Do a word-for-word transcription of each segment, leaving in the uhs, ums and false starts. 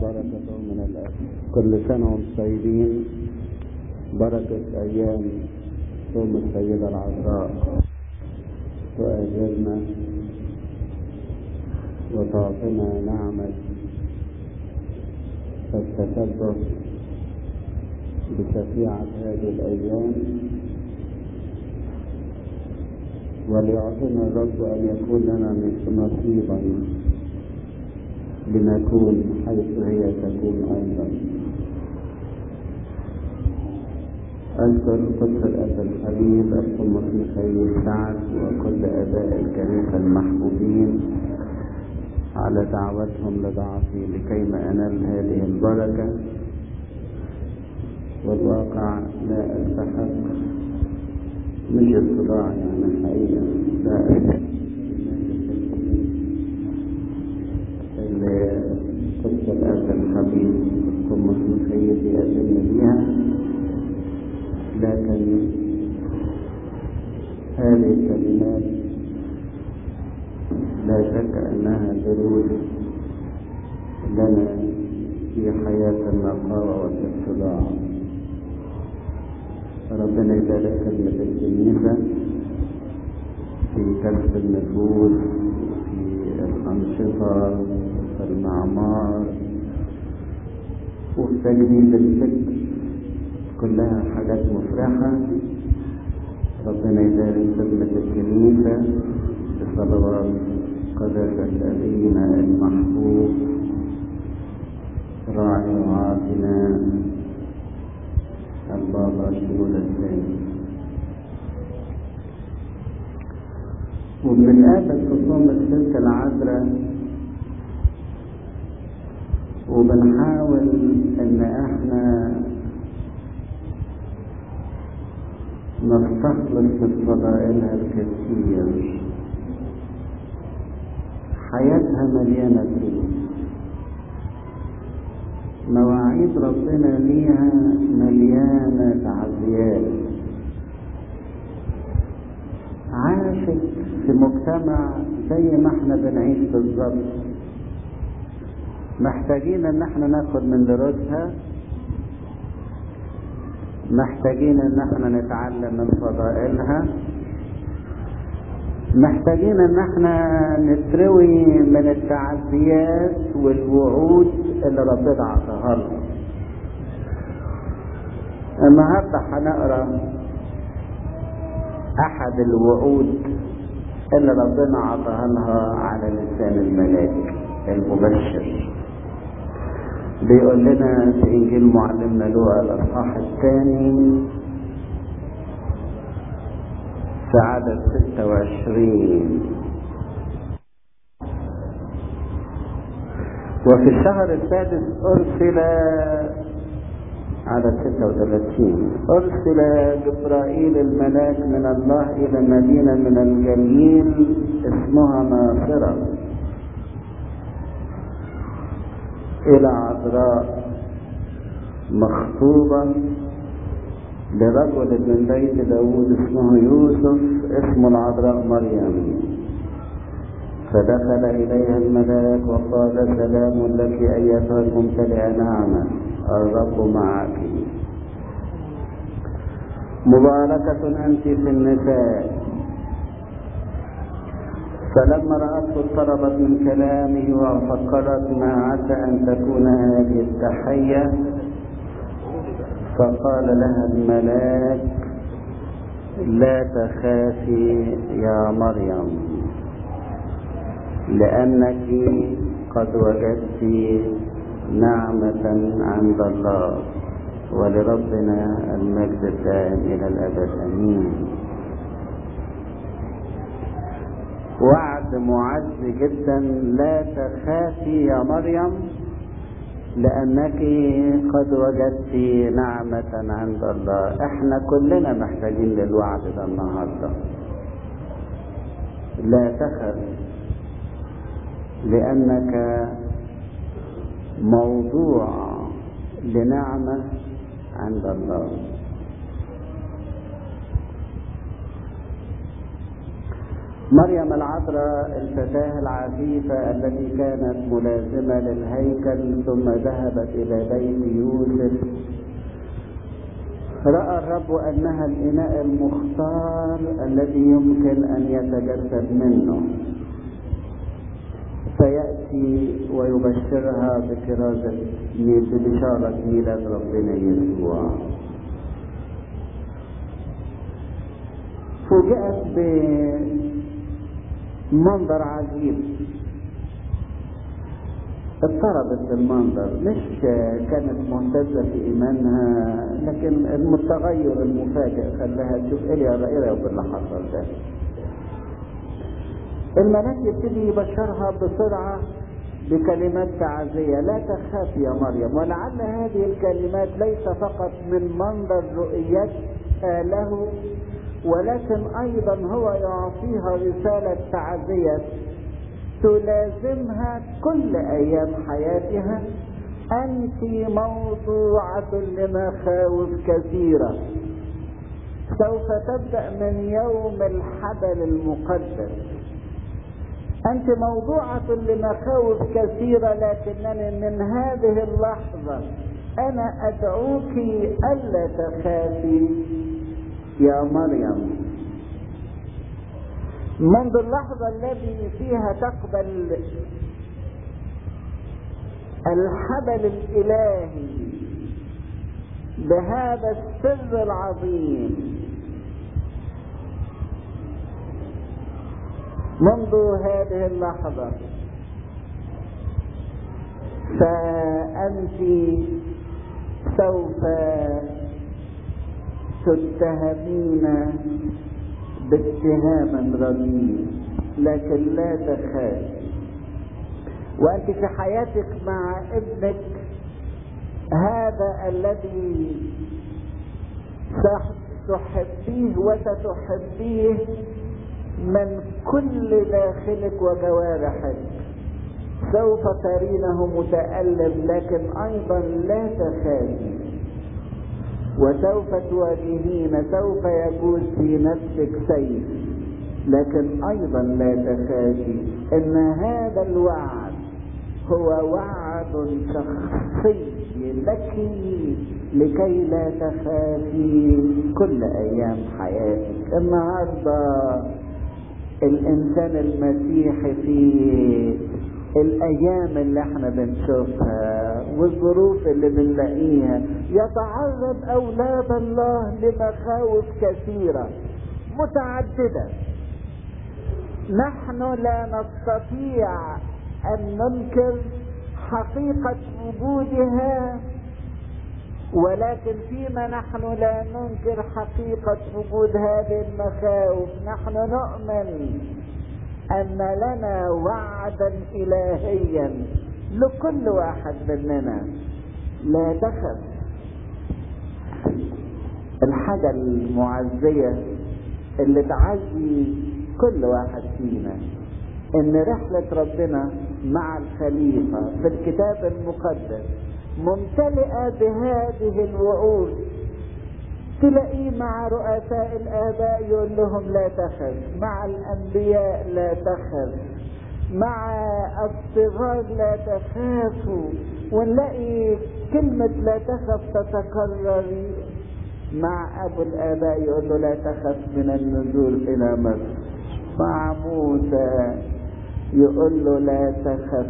وبركته من الأب. كل سنة وانتم طيبين. بركة أيام صوم السيدة العذراء تؤجرنا وتعطينا نعمة التشبه بشفيعة هذه الأيام، وليعطينا الرب أن يكون لنا نصيبا لنكون حيث هي تكون أيضا. أشكر قدس الأب الحبيب القمص ميخائيل سعد وكل آباء الكنيسة المحبوبين على دعوتهم لضعفي لكيما أنال هذه البركة، والواقع لا أستحق، مش الصداع يعني الحقيقة، لا أستحق اللي قدس الأب الحبيب القمص ميخائيل يقدمني بيها، لكن هذه الكلمات لا شك أنها دروس لنا في حياة النقاوة والاتباع. ربنا يبارك خدمة الكنيسة في كسب النفوس، في الأنشطة، في المعمار، وفي تجديد الفكر، كلها حاجات مفرحة. ربنا يبارك خدمة الكنيسة بصلوات قداسة أبينا المحبوب راعي وعاطنا البابا شنودة الثاني. وبنتقابل في صوم الست العذراء وبنحاول ان احنا نستخلص من فضائلها الكثير. حياتها مليانة دروس، مواعيد ربنا ليها مليانة تعزيات. عاشت في مجتمع زي ما احنا بنعيش بالظبط، محتاجين ان احنا ناخد من دروسها، محتاجين ان احنا نتعلم من فضائلها، محتاجين ان احنا نتروي من التعزيات والوعود اللي ربنا عطاها لنا. النهارده هنقرا احد الوعود اللي ربنا عطاها لها على لسان الملاك المبشر. بيقول لنا في انجيل معلمنا لوقا الاصحاح الثاني في عدد ستة وعشرين: وفي الشهر السادس أرسل عدد ستة وثلاثين أرسل جبرائيل الملاك من الله إلى مدينة من الجليل اسمها ناصرة إلى عذراء مخطوبة لرجل من بيت داود اسمه يوسف اسمه العذراء مريم. فدخل إليها الملاك وقال: سلام لك أيتها الممتلئة نعمة، الرب معك، مباركة أنت في النساء. فلما رأته اضطربت من كلامه وفكرت ما عسى أن تكون هذه التحية، فقال لها الملاك: لا تخافي يا مريم، لأنك قد وجدت نعمة عند الله، ولربنا المجد الدائم إلى الأبد آمين. وعد معز جدا: لا تخافي يا مريم، لأنك قد وجدت نعمة عند الله. احنا كلنا محتاجين للوعد ده النهارده. لا تخف، لأنك موضوع لنعمة عند الله. مريم العذراء الفتاة العفيفة التي كانت ملازمة للهيكل ثم ذهبت إلى بيت يوسف، رأى الرب أنها الإناء المختار الذي يمكن أن يتجسد منه، فيأتي ويبشرها بكرازة ببشارة ميلاد ربنا يسوع. فوجئت بمنظر عجيب، اضطربت بالمنظر، مش كانت مهتزة في إيمانها، لكن التغير المفاجئ خلاها تشوف إيه رأيها باللي حصل ده. الملاك يبتدي يبشرها بسرعة بكلمات تعزية: لا تخاف يا مريم. ولعل هذه الكلمات ليس فقط من منظر رؤيتها له، ولكن أيضا هو يعطيها رسالة تعزية تلازمها كل أيام حياتها: أنت موضوعة لمخاوف كثيرة، سوف تبدأ من يوم الحبل المقدس. أنت موضوعة لمخاوف كثيرة، لكنني من هذه اللحظة أنا أدعوك ألا تخافي يا مريم. منذ اللحظة التي فيها تقبل الحبل الإلهي بهذا السر العظيم، منذ هذه اللحظة فأنت سوف تتهمين باتهاما رديء، لكن لا تخافي. وأنت في حياتك مع ابنك هذا الذي ستحبيه وستحبيه من كل داخلك وجوارحك، سوف ترينه متألم، لكن أيضا لا تخافي، وسوف تواجهين، سوف يجوز في نفسك سيف، لكن أيضا لا تخافي. إن هذا الوعد هو وعد شخصي لك لكي لا تخافي كل أيام حياتك. النهارده الإنسان المسيحي في الأيام اللي احنا بنشوفها والظروف اللي بنلاقيها يتعرض أولاد الله لمخاوف كثيرة متعددة، نحن لا نستطيع أن ننكر حقيقة وجودها، ولكن فيما نحن لا ننكر حقيقة وجود هذه المخاوف نحن نؤمن أن لنا وعدا إلهيا لكل واحد مننا: لا تخف. الحاجة المعزية اللي تعزي كل واحد فينا إن رحلة ربنا مع الخليفة في الكتاب المقدس ممتلئة بهذه الوعود. تلاقيه مع رؤساء الآباء يقول لهم لا تخف، مع الأنبياء لا تخف، مع الصغار لا تخافوا، ونلاقي كلمة لا تخف تتكرر مع أبو الآباء يقول له لا تخف من النزول إلى مصر، مع موسى يقول له لا تخف.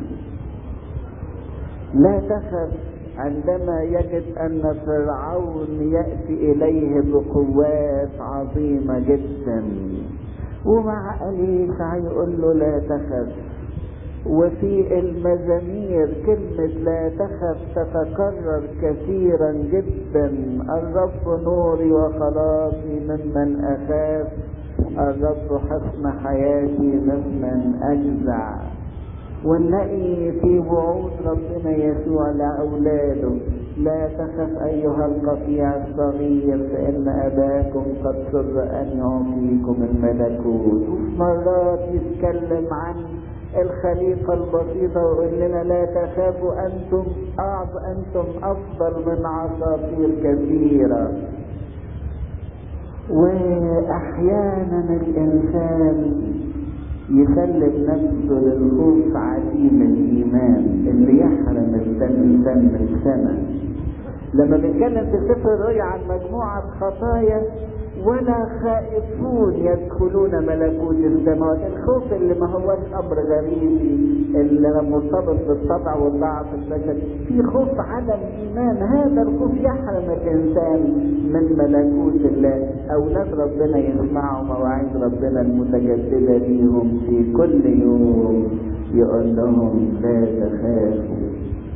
لا تخف عندما يجد أن فرعون يأتي إليه بقوات عظيمة جدا، ومع أليسع يقول له لا تخف. وفي المزامير كلمة لا تخف تتكرر كثيرا جدا: الرب نوري وخلاصي ممن أخاف، الرب حصن حياتي ممن أجزع. ونلاقي في وعود ربنا يسوع لأولاده: لا تخف أيها القطيع الصغير فإن أباكم قد سر أن يعطيكم الملكوت. مرات يتكلم عن الخليقة البسيطة ويقول لنا لا تخافوا أنتم أعظم، أنتم أفضل من عصافير كثيرة. واحيانا الانسان يسلم نفسه للخوف عديم الايمان اللي يحرم الانسان من السماء. لما بنتكلم في سفر الرؤيا عن مجموعه خطايا، ولا خائفون يدخلون ملكوت السماوات. الخوف اللي ما هوش امر غريبي، اللي مرتبط بالطبع والضعف البشري، في خوف عدم ايمان. هذا الخوف يحرم الانسان من ملكوت الله. اولاد ربنا يسمعوا مواعيد ربنا المتجدده ليهم في كل يوم، يقول لهم لا تخافوا.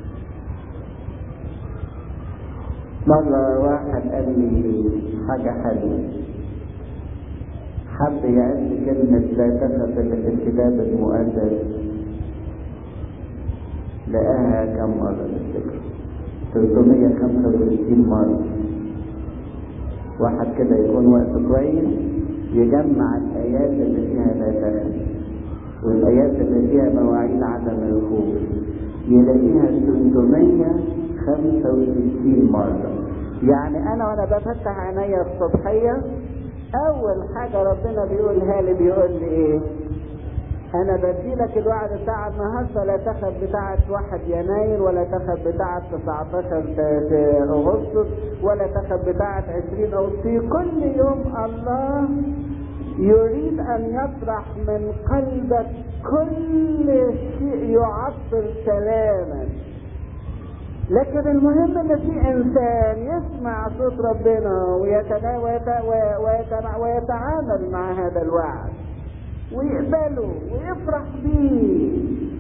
مرة واحد قال لي حاجة حلوة، حب يقال لي كلمة لا تخف إلا في الكتاب المقدس، لقاها كم مرة تفتكر؟ ثلاثمية وخمسة وستين مرة. واحد كده يكون وقت كويس يجمع الآيات اللي فيها لا تخف والآيات اللي فيها مواعيد عدم الخوف، يلاقيها ثلاثمية وخمسة وستين مرة. يعني انا وانا بفتح عينيا الصبحية، اول حاجة ربنا بيقولها لي بيقول لي ايه؟ انا بديلك الوعد بتاع النهارده، لا تخف بتاعة واحد يناير، ولا تخف بتاعة تسعتاشر اغسطس، ولا تخف بتاعة عشرين اغسطس. في كل يوم الله يريد ان يطرح من قلبك كل شيء يعطل سلاما. لكن المهم ان في انسان يسمع صوت ربنا ويتعامل مع هذا الوعد ويقبله ويفرح به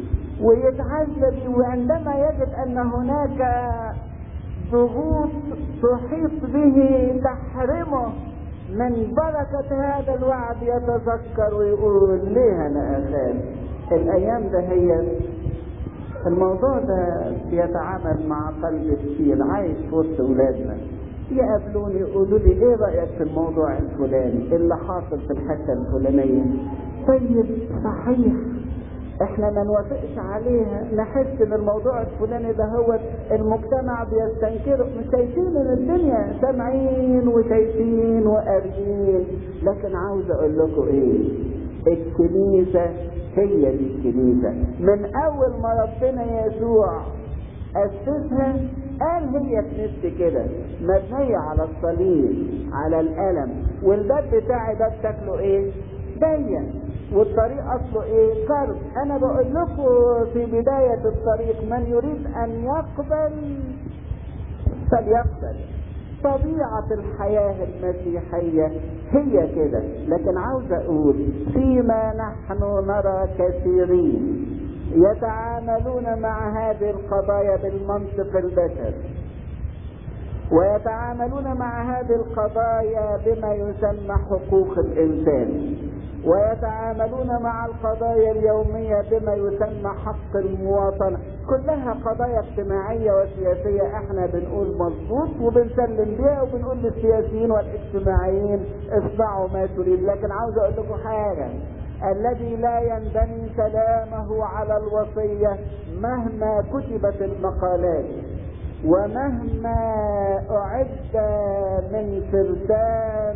ويتعزى به. وعندما يجد ان هناك ضغوط تحيط به تحرمه من بركة هذا الوعد، يتذكر ويقول ليه انا اخاف؟ الايام ده هي الموضوع ده بيتعامل مع قلب كتير عايش في وسط اولادنا، يقابلوني يقولوا لي ايه رايك في الموضوع الفلاني اللي حاصل في الحته الفلانيه؟ طيب صحيح احنا ما نوافقش عليها، نحس ان الموضوع الفلاني ده هو المجتمع بيستنكره. مش شايفين ان الدنيا سامعين وشايفين وقاريين، لكن عاوز اقول لكم ايه؟ الكنيسه هي دي الكنيسة. من اول ما ربنا يسوع اسسها قال هي كنيسة كده، مبنية على الصليب على الألم، والباب بتاعي باب شكله ايه؟ ضيق، والطريق اصله ايه؟ كرب. انا بقول لكم في بداية الطريق من يريد ان يقبل فليقبل. طبيعة الحياة المسيحية هي كده. لكن عاوز اقول فيما نحن نرى كثيرين يتعاملون مع هذه القضايا بالمنطق البشري، ويتعاملون مع هذه القضايا بما يسمى حقوق الانسان، ويتعاملون مع القضايا اليومية بما يسمى حق المواطنة. كلها قضايا اجتماعية وسياسية، احنا بنقول مظبوط وبنسلم بيها وبنقول للسياسيين والاجتماعيين اصنعوا ما تريد. لكن عاوز اقول لكم حاجة، الذي لا ينبني كلامه على الوصية مهما كتبت المقالات ومهما اعد من فرسان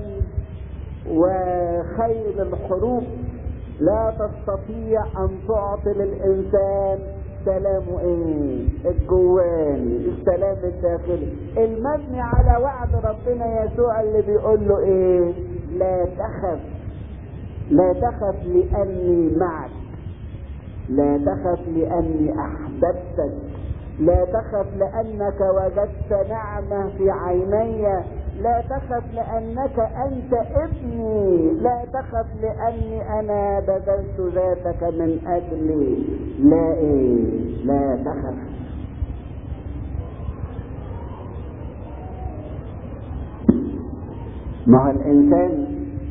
وخيل الحروب، لا تستطيع ان تعطي الانسان سلامه ايه؟ الجواني، السلام الداخلي المبني على وعد ربنا يسوع اللي بيقول له ايه؟ لا تخف، لا تخف لاني معك، لا تخف لاني احببتك، لا تخف لانك وجدت نعمة في عيني، لا تخف لانك انت ابني، لا تخف لاني انا بذلت ذاتك من اجلي. لا ايه؟ لا تخف. مع الانسان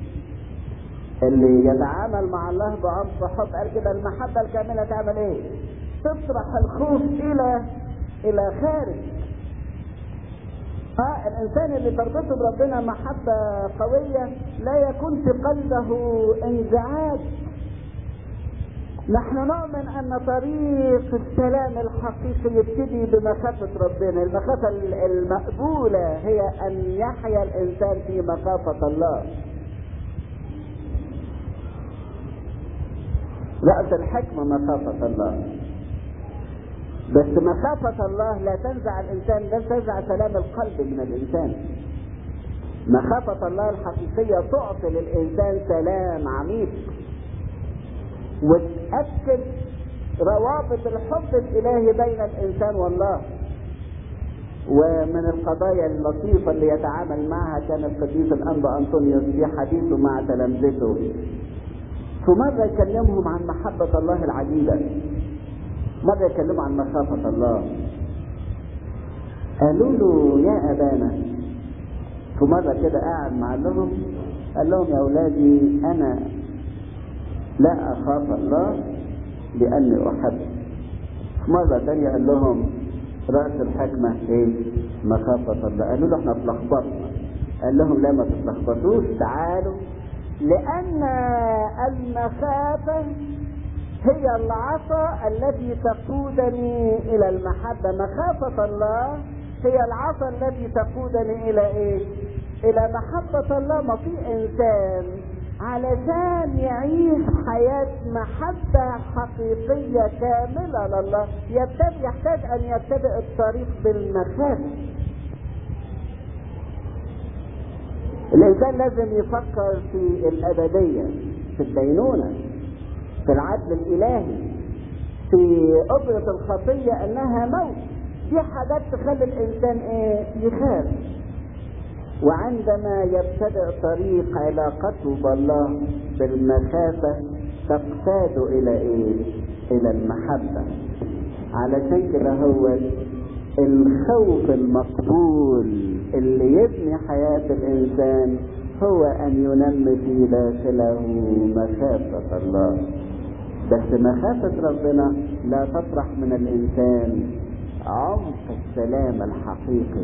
اللي يتعامل مع الله بعمق حب، قال كده المحبة الكاملة تعمل ايه؟ تطرح الخوف الى الى خارج. اه الانسان اللي تربطه بربنا محبة قوية لا يكون في قلبه انزعاج، نحن نؤمن ان طريق السلام الحقيقي يبتدي بمخافة ربنا. المخافة المقبولة هي ان يحيا الانسان في مخافة الله. رأس الحكمة مخافة الله، بس مخافة الله لا تنزع الانسان، لا تنزع سلام القلب من الانسان. مخافة الله الحقيقية تعطي للانسان سلام عميق وتأكد روابط الحب الإلهي بين الإنسان والله. ومن القضايا اللطيفة اللي يتعامل معها كان القديس الأنبا أنطونيوس في حديثه مع تلامذته، فمرة يكلمهم عن محبة الله العجيبة، مرة يكلموا عن مخافة الله. قالوا له يا أبانا، فمرة كده قاعد مع لهم قال لهم يا أولادي أنا لا أخاف الله لأني أحب. مرة تانية قال لهم رأس الحكمة إيه؟ مخافة الله. قالوا له احنا اتلخبطنا. قال لهم لا ما تتلخبطوش، تعالوا، لأن المخافة هي العصا التي تقودني إلى المحبة. مخافة الله هي العصا التي تقودني إلى إيه؟ إلى محبة الله. ما في إنسان علشان يعيش حياة محبة حقيقية كاملة لله يبتدئ يحتاج أن يبتدئ الطريق بالمخافة. الإنسان لازم يفكر في الأبدية، في الدينونة، في العدل الإلهي، في أجرة الخطية أنها موت. دي حاجات تخلي الإنسان إيه؟ يخاف. وعندما يبتدئ طريق علاقته بالله بالمخافة تقتاد إلى إيه؟ إلى المحبة. علشان كده هو الخوف المقبول اللي يبني حياة الإنسان هو أن ينمي في داخله مخافة الله. بس مخافة ربنا لا تطرح من الإنسان عمق السلام الحقيقي.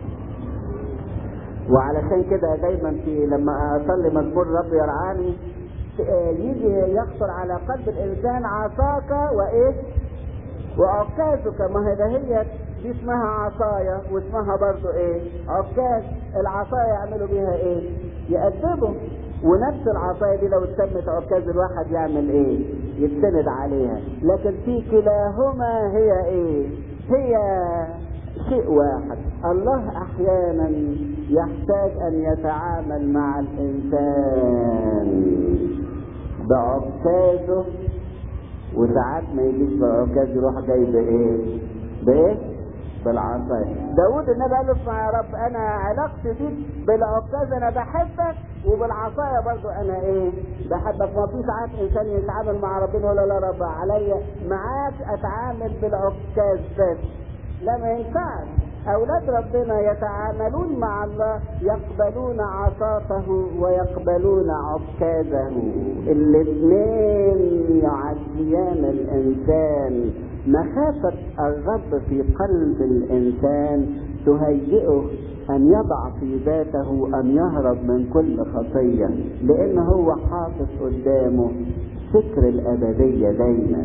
وعلشان كده دايما في لما اصلي مزمور رب يرعاني يجي يخطر على قلب الانسان عصاك وايه وعكازك. ما هي هي دي اسمها عصايا واسمها برضو ايه؟ عكاز. العصايا يعملوا بيها ايه؟ يأدبوا. ونفس العصايا دي لو اتسمت عكاز الواحد يعمل ايه؟ يتسند عليها. لكن في كلاهما هي ايه؟ هي شيء واحد. الله احيانا يحتاج ان يتعامل مع الانسان بعكازه، وساعات ما يجيش بعكاز يروح جاي بايه؟ بايه؟ بالعصايه. داود النبي قال له اسمع يا رب انا علاقتي بيك بالعكاز انا بحبك، وبالعصايه برضو انا ايه؟ بحبك. ما في ساعات انسان يتعامل مع ربنا يقول لا رب عليا معاك اتعامل بالعكاز بس. لا ما ينفعش. اولاد ربنا يتعاملون مع الله يقبلون عصاته ويقبلون عكازه. الاثنين يعزيان الانسان. مخافة الرب في قلب الانسان تهيئه ان يضع في ذاته ان يهرب من كل خطية، لان هو حاطط قدامه فكر الابدية دايما.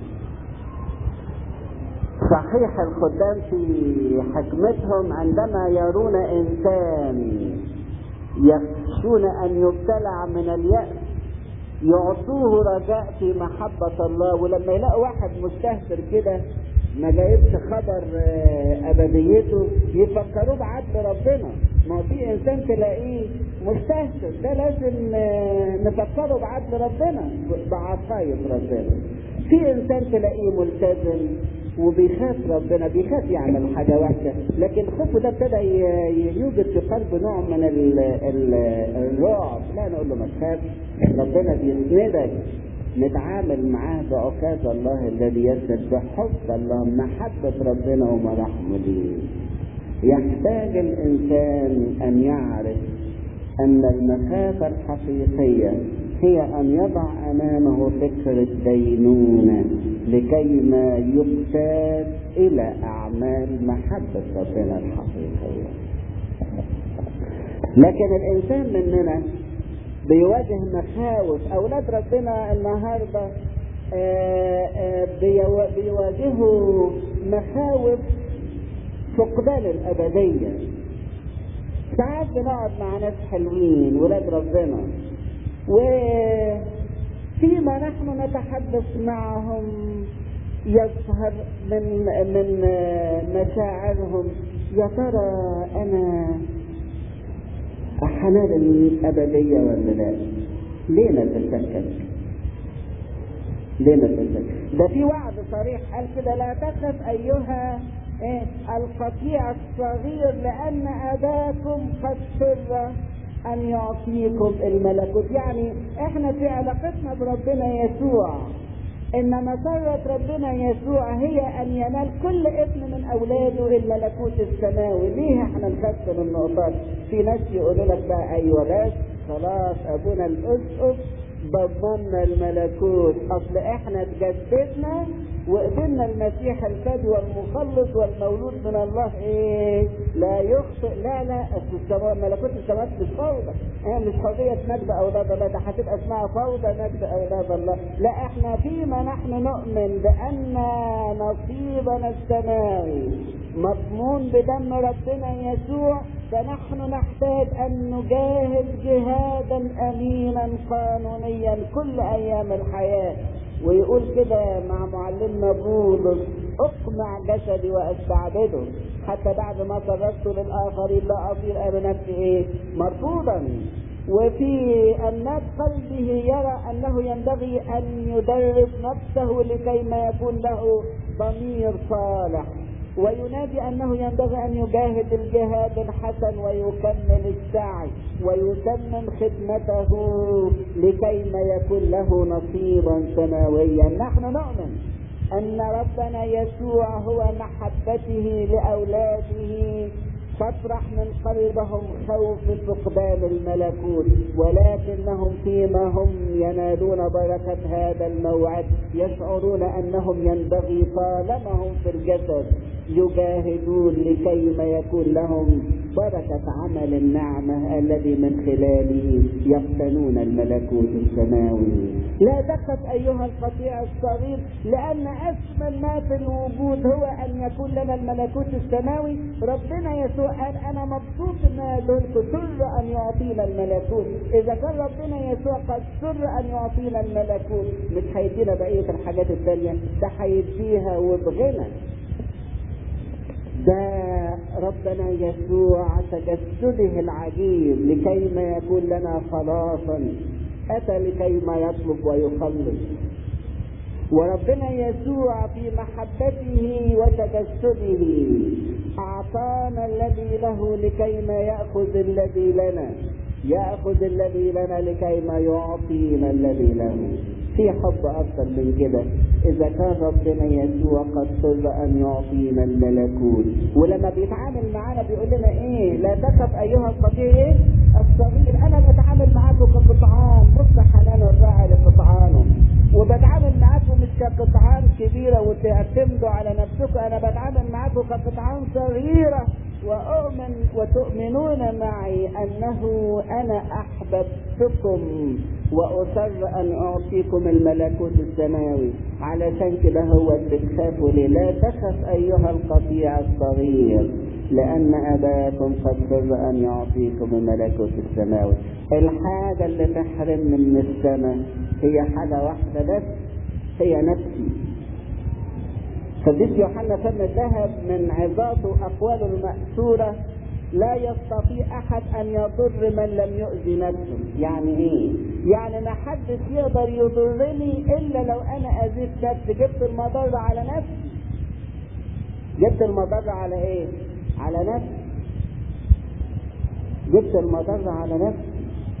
صحيح الخدام في حكمتهم عندما يرون انسان يخشون ان يبتلع من اليأس يعطوه رجاء في محبة الله. ولما يلاقوا واحد مستهتر كده ما جايبش خبر ابديته يفكروه بعدل ربنا. ما في انسان تلاقيه مستهتر ده لازم نفكره بعدل ربنا بعصاية ربنا. في انسان تلاقيه ملتزم وبيخاف ربنا، بيخاف يعمل حاجة وحشة، لكن خوفه ده ابتدى يوجد في قلبه نوع من ال ال الرعب. لا نقول له ما تخافش، ربنا بيسندك. نتعامل معاه بعكاز الله الذي يسند بحب الله، محبة ربنا ومراحمه ليه. يحتاج الإنسان أن يعرف أن المخافة الحقيقية هي أن يضع أمامه فكر الدينونة لكي ما يقتاد إلى أعمال محبة ربنا الحقيقية. لكن الإنسان مننا بيواجه مخاوف. أولاد ربنا النهاردة آآ آآ بيواجهوا مخاوف فقدان الأبدية. ساعات بنقعد مع ناس حلوين ولاد ربنا، وفيما نحن نتحدث معهم يظهر من من مشاعرهم يا ترى أنا حنال الأبدية ولا لا؟ ليه نتسكت؟ ليه نتسكت؟ ده في وعد صريح قال كده: لا تخف أيها إيه القطيع الصغير لأن أباكم قد سر أن يعطيكم الملكوت. يعني إحنا في علاقتنا بربنا يسوع إن مسرة ربنا يسوع هي أن ينال كل ابن من أولاده الملكوت السماوي. ليه إحنا نخاف من النقطات؟ في ناس يقولوا لك بقى أيوة بس خلاص أبونا الأسقف ضمننا الملكوت، أصل إحنا تجددنا وقبلنا المسيح الفادي والمخلص والمولود من الله ايه لا يخطئ. لا لا السماء ملكوت السماوات مش فوضى، اه مش قضيه مجد اولاد الله، ده هتبقى اسمها فوضى مجد اولاد الله. لا احنا فيما نحن نؤمن بان نصيبنا السماوي مضمون بدم ربنا يسوع، فنحن نحتاج ان نجاهد جهادا امينا قانونيا كل ايام الحياه. ويقول كده مع معلمنا بولس: اقمع جسدي واستعبده حتى بعد ما صرفت للاخرين لا اصير انا نفسي ايه مرفوضا. وفي أمنات قلبه يرى انه ينبغي ان يدرب نفسه لكي ما يكون له ضمير صالح، وينادي انه ينبغي ان يجاهد الجهاد الحسن ويكمل السعي ويتمم خدمته لكي ما يكون له نصيبا سماويا. نحن نؤمن ان ربنا يسوع هو محبته لاولاده تطرح من قلبهم خوف فقدان الملكوت، ولكنهم فيما هم ينالون بركة هذا الموعد يشعرون أنهم ينبغي طالما هم في الجسد يجاهدون لكي ما يكون لهم بركة عمل النعمة الذي من خلاله يقتنون الملكوت السماوي. لا تخف أيها القطيع الصغير لأن أثمن ما في الوجود هو أن يكون لنا الملكوت السماوي. ربنا يسوع قال: أنا مبسوط إن أدولكم سر أن يعطينا الملكوت. إذا كان ربنا يسوع قد سر أن يعطينا الملكوت مش هيدينا بقية الحاجات التانية، ده هيديها وبغنى. ده ربنا يسوع تجسده العجيب لكي ما يكون لنا خلاصا، أتى لكي ما يطلب ويخلص. وربنا يسوع في محبته وتجسده أعطانا الذي له لكي ما يأخذ الذي لنا، يأخذ الذي لنا لكي ما يعطينا الذي له. في حب أكثر من كده؟ إذا كان ربنا يسوع قد سر أن يعطينا الملكوت، ولما بيتعامل معانا بيقول لنا إيه؟ لا تخف أيها القطيع الصغير، أنا بتعامل معاكم كقطعان. بص حنان الراعي لقطعانه، وبتعامل معاكم مش كقطعان كبيرة وتعتمدوا على نفسكم، أنا بتعامل معاكم كقطعان صغيرة، وأؤمن وتؤمنون معي أنه أنا أحببتكم وأصر أن أعطيكم الملكوت السماوي. علشان كده هو بتخافوا ليه؟ لا تخف أيها القطيع الصغير لأن أباكم قد سر أن يعطيكم الملكوت السماوي. الحاجة اللي تحرمني من السماء هي حاجة واحدة بس، هي نفسي. قديس يوحنا فم الذهب من عظاته وأقواله المأثورة: لا يستطيع أحد أن يضر من لم يؤذي نفسه. يعني إيه؟ يعني ما حدش يقدر يضرني إلا لو أنا أذيت نفسي. جبت المضرة على نفسي. جبت المضرة على إيه؟ على نفسي. جبت المضرة على نفسي.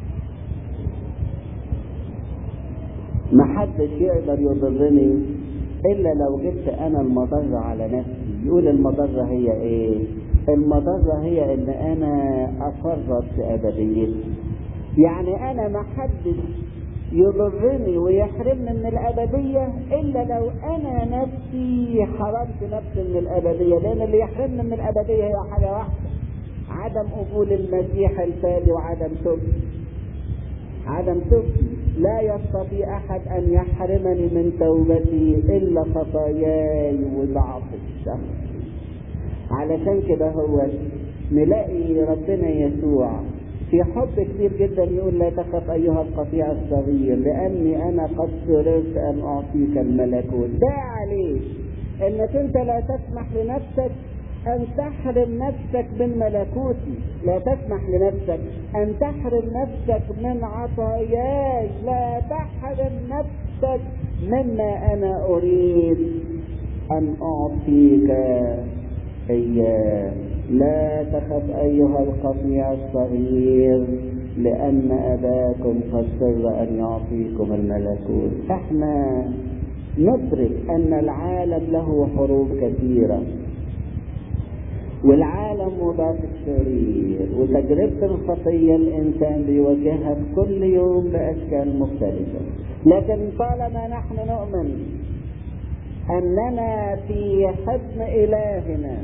ما حدش يقدر يضرني إلا لو جبت أنا المضرة على نفسي. يقول المضرة هي إيه؟ المضرة هي إن أنا أفرط في أبديتي. يعني أنا ما حدش يضرني ويحرمني من الأبدية إلا لو أنا نفسي حرمت نفسي من الأبدية، لأن اللي يحرمني من الأبدية هي حاجة واحدة: عدم قبول المسيح الفادي وعدم توبتي. عدم توبتي لا يستطيع أحد أن يحرمني من توبتي إلا خطاياي وضعف الشخص. علشان كده هو نلاقي ربنا يسوع في حب كبير جدا يقول لا تخف أيها القطيع الصغير لأني أنا قد سررت أن أعطيك الملكوت. ده عليك أنك أنت لا تسمح لنفسك أن تحرم نفسك من ملكوتي، لا تسمح لنفسك أن تحرم نفسك من عطاياي، لا تحرم نفسك مما أنا أريد أن أعطيك إياه. لا تخف أيها القطيع الصغير لأن أباكم قد سر أن يعطيكم الملكوت. احنا ندرك أن العالم له حروب كثيرة، والعالم مضاد الشرير، وتجربة الخطية الإنسان بيواجهها في كل يوم بأشكال مختلفة. لكن طالما نحن نؤمن أننا في حضن إلهنا،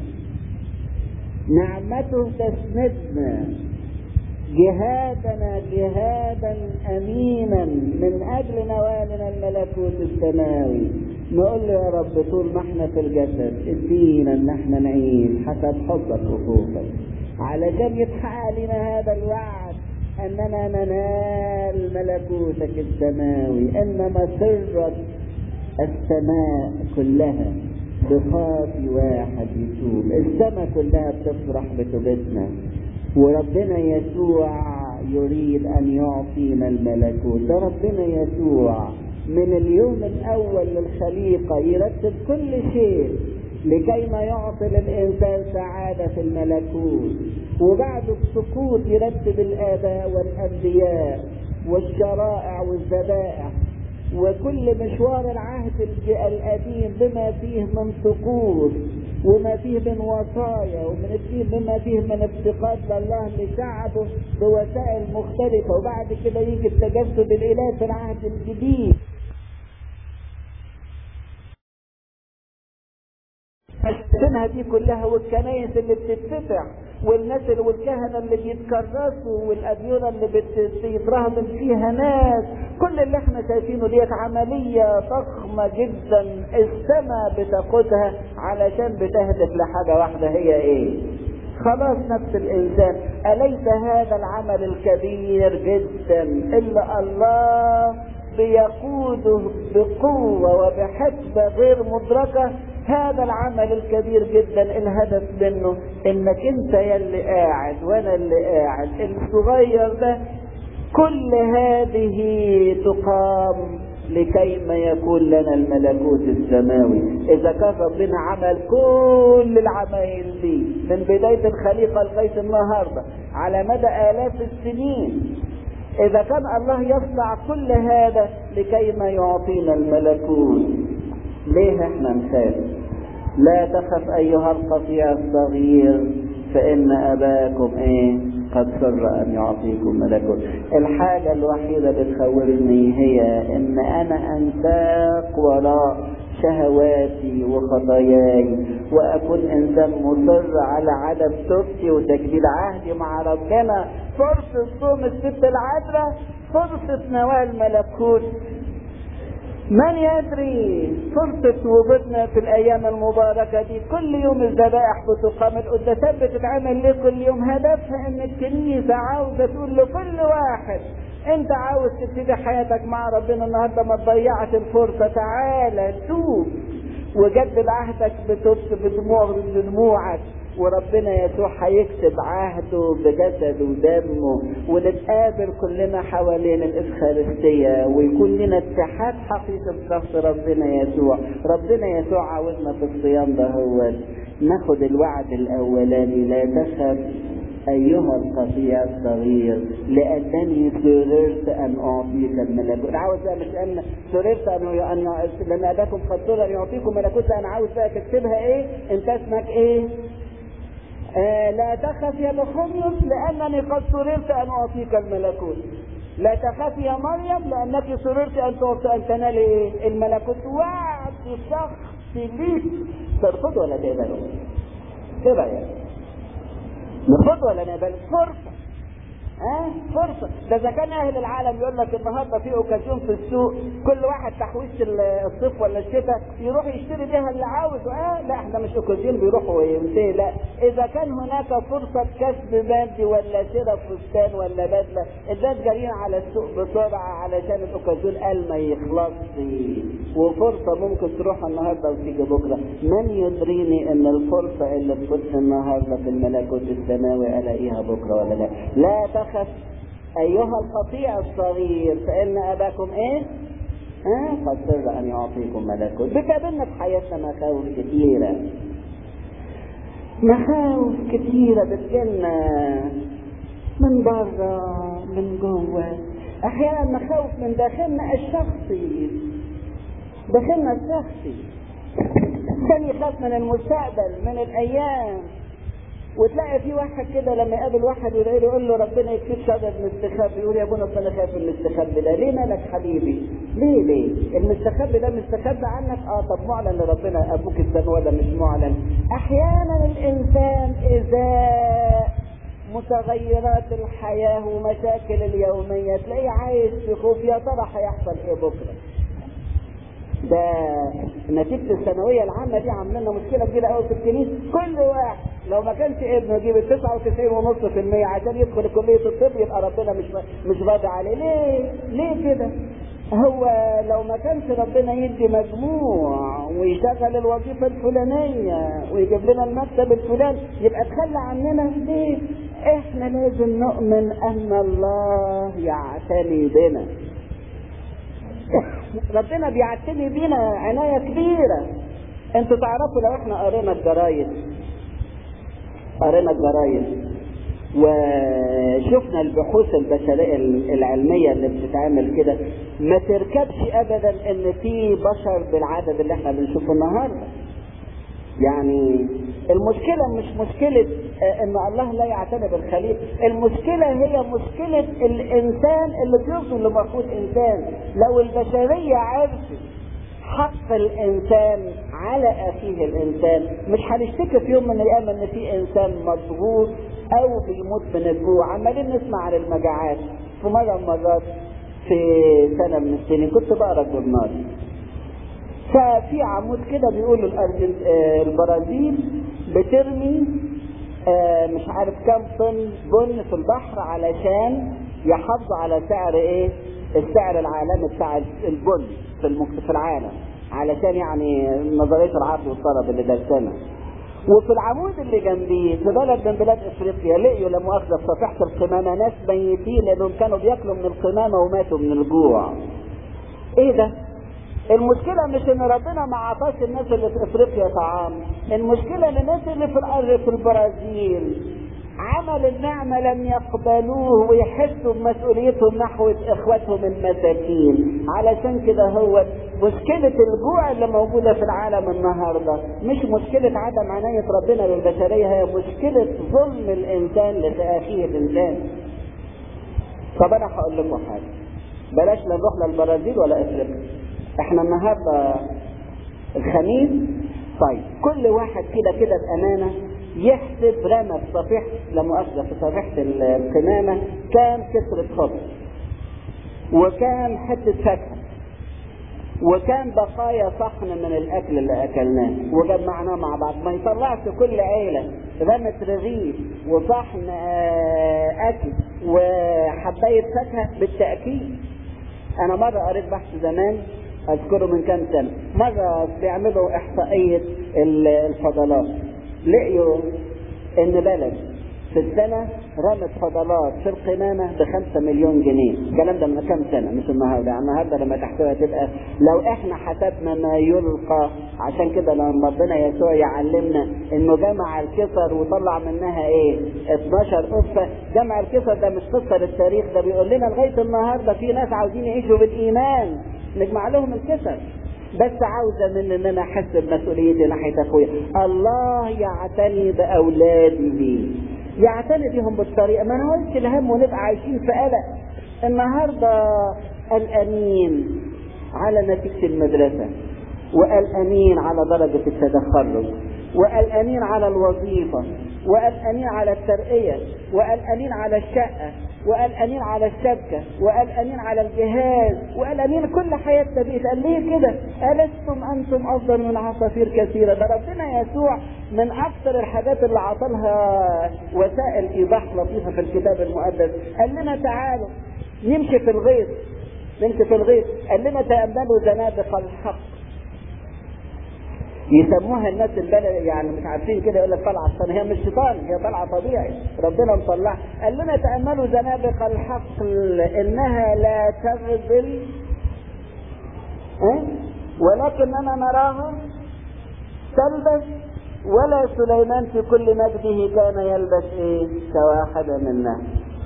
نعمته تسندنا، جهادنا جهادا أمينا من أجل نوالنا الملكوت السماوي، نقول له يا رب طول ما احنا في الجسد ادينا ان احنا نعيش حسب حبك وخوفك، علشان يتحقق لنا هذا الوعد اننا ننال ملكوتك السماوي. انما سرت السماء كلها بخاطي واحد يتوب، السماء كلها بتفرح بتوبتنا، وربنا يسوع يريد ان يعطينا الملكوت. ده ربنا يسوع من اليوم الاول للخليقة يرتب كل شيء لكي ما يعطي للانسان سعادة في الملكوت، وبعد السقوط يرتب الاباء والانبياء والشرائع والذبائح وكل مشوار العهد القديم بما فيه من طقوس وما فيه من وصايا ومن فيه بما فيه من افتقاد لله لشعبه بوسائل مختلفة. وبعد كده يجي التجسد الإلهي في العهد الجديد. السنة دي كلها والكنائس اللي بتتفتح والناس والكهنة اللي بيتكرسوا والأديرة اللي بيترهبن فيها ناس، كل اللي احنا شايفينه ديت عملية ضخمة جدا السماء بتاخدها علشان بتهدف لحاجة واحدة، هي ايه؟ خلاص نفس الإنسان. أليس هذا العمل الكبير جدا إلا الله بيقوده بقوة وبحكمة غير مدركة؟ هذا العمل الكبير جدا الهدف منه انك انت يلي قاعد وانا اللي قاعد الصغير ده، كل هذه تقام لكي ما يكون لنا الملكوت السماوي. اذا كان ربنا عمل كل العمايل دي من بداية الخليقة لغاية النهاردة على مدى آلاف السنين، اذا كان الله يصنع كل هذا لكي ما يعطينا الملكوت، ليه احنا نخاف؟ لا تخف ايها القطيع الصغير فان اباكم ايه قد سر ان يعطيكم ملكوت. الحاجة الوحيدة بتخوفني هي ان انا انساق وراء شهواتي وخطاياي واكون انسان مصر على عدم توبتي وتجديد عهدي مع ربنا. فرصة صوم الست العذراء، فرصة نوال ملكوت، من يدري فرصة وجودنا في الأيام المباركة دي. كل يوم الذبائح بتقام، القداسات بتتعمل ليه كل يوم؟ هدفها إن الكنيسة عاوزة تقول لكل واحد أنت عاوز تبتدي حياتك مع ربنا النهارده ما تضيعش الفرصة، تعالى توب وجدد عهدك بدموع بدموعك، وربنا يسوع هيكتب عهده بجسده ودمه، ونتقابل كلنا حوالين الإفخارستية ويكون لنا اتحاد حقيقي بشخص ربنا يسوع. ربنا يسوع عاوزنا في الصيام ده هو ناخد الوعد الأولاني، لا تخف أيها القطيع الصغير لأنني سررت أن أعطيك الملكوت. عاوز بقى مش أن سررت أن أن لأن أباكم قد سر أن يعطيكم ملكوت، أنا عاوز بقى تكتبها إيه؟ أنت اسمك إيه؟ آه لا تخف يا بخميس لأنني قد سررت أن أعطيك الملكوت. لا تخف يا مريم لأنك سررت أن تعطي أن تنالي إيه؟ الملكوت. وعد شخص ليك، ترفض ولا تقبله؟ كده يعني نرفض ولا نقبل؟ فرصة ها فرصة. ده اذا كان اهل العالم يقول لك النهارده في اوكازيون في السوق، كل واحد تحويشه الصيف ولا الشتاء يروح يشتري بيها اللي عاوزه. اه لا احنا مش اوكازيون بيروحوا وينتهي، لا، اذا كان هناك فرصة كسب مادي ولا شراء فستان ولا بدلة، الناس جارين على السوق بسرعة علشان الاوكازيون قال ما يخلصش، وفرصة ممكن تروح النهارده وتيجي بكرة. من يدريني ان الفرصة اللي تفوت النهارده في الملكوت السماوي الاقيها بكرة ولا لا؟ لا تخف ايها القطيع الصغير فان اباكم ايه؟ ها قد سر ان يعطيكم ملكوت. بتقابلنا في حياتنا مخاوف كتيرة، مخاوف كتيرة بتجيلنا من بره من جوه، احيانا مخاوف من داخلنا الشخصي، داخلنا الشخصي. كان يخاف من المستقبل من الايام، وتلاقي في واحد كده لما يقابل واحد يقول له ربنا يكفيك شر المستخبي، يقول يا ابونا انا خايف من المستخبي ده. ليه مالك حبيبي؟ ليه ليه؟ المستخبي ده مستخبي عنك؟ اه طب معلن لربنا ابوك السماء ولا مش معلن؟ احيانا الانسان اذا متغيرات الحياه ومشاكل اليوميه تلاقيه عايش في خوف، يا ترى هيحصل ايه بكره؟ ده نتيجة الثانوية العامة دي عاملة لنا مشكلة كبيرة قوي في الكنيسة. كل واحد لو ما كانش ابنه يجيب التسعة وتسعين ونص في المية عشان يدخل كلية الطب يبقى ربنا مش مش راضي عليه. ليه؟ ليه كده؟ هو لو ما كانش ربنا يدي مجموع ويشغل الوظيفة الفلانية ويجيب لنا المكتب الفلاني يبقى تخلى عننا ليه؟ احنا لازم نؤمن ان الله يعتني بنا. ربنا بيعتني بينا عناية كبيرة. انتوا تعرفوا لو احنا قرينا الجرايد قرينا الجرايد وشفنا البحوث البشرية العلمية اللي بتتعمل كده، ما تركبش ابدا ان في بشر بالعدد اللي احنا بنشوفه النهارده. يعني المشكلة مش مشكلة ان الله لا يعتني بالخليقة، المشكلة هي مشكلة الانسان اللي بيوصل لمفقود انسان. لو البشرية عرفت حق الانسان على اخيه الانسان مش هنشتكي في يوم من الايام ان في انسان مضغوط او بيموت من الجوع. عمالين نسمع عن المجاعات. في مرة مرات في سنة من السنين كنت بقرا جورنال، ففي عمود كده بيقول الأرجنت... آه البرازيل بترمي آه مش عارف كام طن بن في البحر علشان يحافظوا على سعر ايه السعر العالمي بتاع البن في, المك... في العالم، علشان يعني نظرية العرض والطلب اللي درسنا. وفي العمود اللي جنبيه في بلد من بلاد افريقيا لقيوا لا مؤاخذة في صفيحة القمامة ناس ميتين لانهم كانوا بياكلوا من القمامة وماتوا من الجوع. ايه ده؟ المشكلة مش ان ربنا ما عطاش الناس اللي في افريقيا طعام، المشكلة ان الناس اللي في الارض في البرازيل عمل النعمة لم يقبلوه ويحسوا بمسؤوليتهم نحو اخواتهم المساكين. علشان كده هو مشكلة الجوع اللي موجودة في العالم النهاردة مش مشكلة عدم عناية ربنا للبشرية، هي مشكلة ظلم الانسان لأخيه الانسان. طب انا هقول لكم حاجة، بلاش لا نروح للبرازيل ولا افريقيا، احنا النهارده الخميس. طيب كل واحد كده كده بامانه يحسب رمى في صفيحه لا مؤاخذه في صفيحه القمامه كام كسرة خبز وكام حته فاكهه وكان بقايا صحن من الاكل اللي اكلناه وجمعناه مع بعض. ما يطلعش كل عيله رمت رغيف وصحن اكل وحبايه فاكهه بالتاكيد. انا مره قريت بحث زمان اذكره من كام سنه، مره بيعملوا احصائيه الفضلات، لقيوا ان بلد في السنه رمت فضلات في القمامه بخمسة مليون جنيه. الكلام ده من كام سنه مش النهارده. النهارده لما تحسبها تبقى لو احنا حسبنا ما يلقى. عشان كده لما ربنا يسوع يعلمنا انه جمع الكسر وطلع منها ايه اتناشر قصه. جمع الكسر ده مش قصه للتاريخ، ده بيقول لنا لغايه النهارده في ناس عاوزين يعيشوا بالايمان نجمع لهم الكسر. بس عاوزه من ان انا احس بمسؤوليتي ناحيه اخويا. الله يعتني باولاده، يعتني بهم بالطريقه. ما نقولش الهم ونبقى عايشين في قلق. النهارده قلقانين على نتيجه المدرسه، وقلقانين على درجه التخرج، وقلقانين على الوظيفه، وقلقانين على الترقيه، وقلقانين على الشقه، وقال امين على الشبكه، وقال امين على الجهاز، وقال امين كل حياتنا بقت. قال ليه كده؟ ألستم انتم افضل من عصافير كثيره؟ ده ربنا يسوع من اكثر الحاجات اللي عطلها وسائل ايضاح لطيفه في الكتاب المقدس. قال لنا تعالوا نمشي في الغيط، نمشي في الغيط. قال لنا تأملوا زنادق الحق، يسموها الناس البلد يعني مش عارفين كده، يقول لك طلعه الشيطان. هي مش شيطان، هي طلعه طبيعي ربنا مطلعها. قال لنا تأملوا زنادق الحقل انها لا تغزل أه؟ ولكننا نراها تلبس، ولا سليمان في كل مجده كان يلبس ايه كواحدة منها.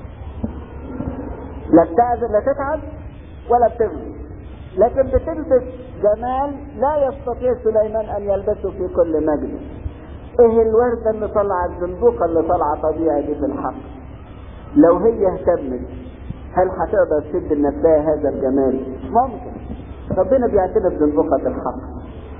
لا بتعزل لا تتعب ولا بتغزل، لكن بتلبس جمال لا يستطيع سليمان ان يلبسه في كل مجد. ايه الوردة اللي طلعت، الزندوقة اللي طلعت طبيعي دي في الحق، لو هي اهتمت هل هتقدر تشد النباية هذا الجمال؟ ممكن. ربنا بيعتني بزندوقة الحق.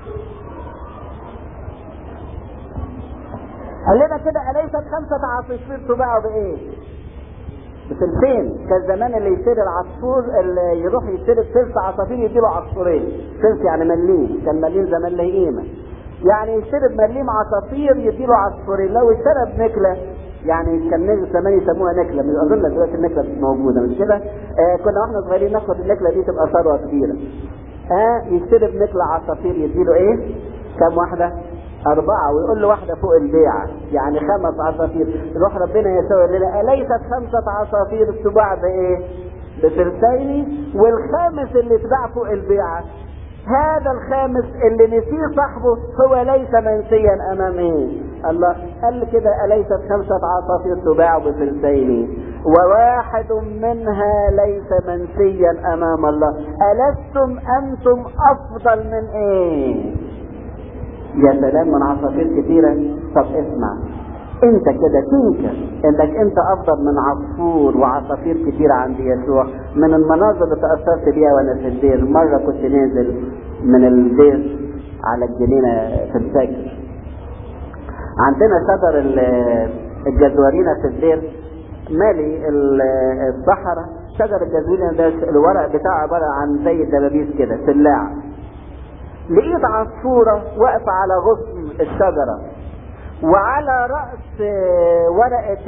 قال لنا كده أليست خمسة عصافير تباعوا بايه؟ بسلسين. كان زمان اللي يشتري العصفور اللي يروح يشتري بسلس عصافير يديله عصفورين. سلس يعني مليم، كان مليم زمان له قيمه. يعني يشتري بمليم عصافير يديله عصفورين. لو اشترى بنكله، يعني كان زمان يسموها نكله، مش اظن دلوقتي النكله مش موجوده، مش كده؟ آه كنا واحنا صغيرين ناخد النكله دي تبقى ثروه كبيره. اه يشتري بنكله عصافير يديله ايه؟ كم واحده؟ أربعة، ويقول له واحدة فوق البيعة، يعني خمس عصافير. يروح ربنا يسوي لنا أليست خمسة عصافير تباع بإيه؟ بسلسين، والخامس اللي تباع فوق البيعة، هذا الخامس اللي نسيه صاحبه هو ليس منسيا أمام إيه؟ الله. قال كده أليست خمسة عصافير تباع بسلسين وواحد منها ليس منسيا أمام الله، ألستم أنتم أفضل من إيه؟ يا سلام، من عصافير كثيرة. طب اسمع، انت كده تنكر انك انت افضل من عصفور وعصافير كثيرة عند يسوع. من المناظر اللي تأثرت بيها وانا في الدير، مرة كنت نازل من الدير على الجنينة في الفجر، عندنا شجر الجزورينة في الدير مالي الصحراء. شجر الجزورينة ده الورق بتاعه عبارة عن زي الدبابيس كده سلاع. لقيت عصفورة واقفة على غصن الشجرة، وعلى رأس ورقة